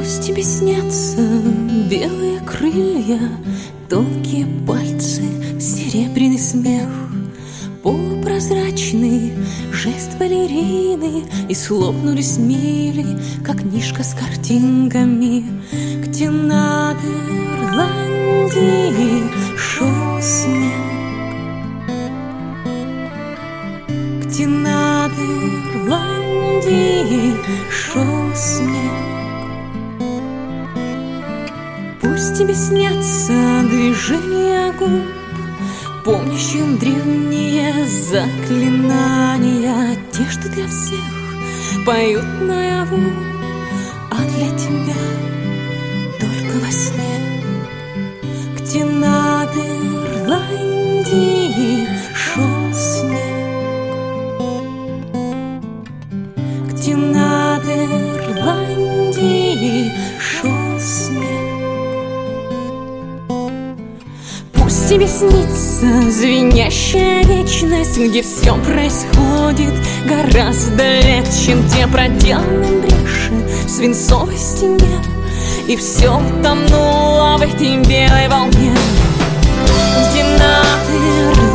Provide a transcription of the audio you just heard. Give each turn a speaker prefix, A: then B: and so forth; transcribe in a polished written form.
A: Пусть тебе снятся белые крылья, тонкие пальцы, серебряный смех, полупрозрачный жест балерины, и слопнулись мили, как книжка с картинками. Где над Ирландией шел снег, где над Ирландией шел снег. Пусть тебе снятся движения губ, помнящим древние заклинания, те, что для всех поют наяву, а для тебя только во сне. Где над Ирландией шел снег, где над Ирландией шел снег. Пусть тебе снится звенящая вечность, где все происходит гораздо легче, чем те проделанные бреши в свинцовой стене, и все утонуло в этой белой волне. Где над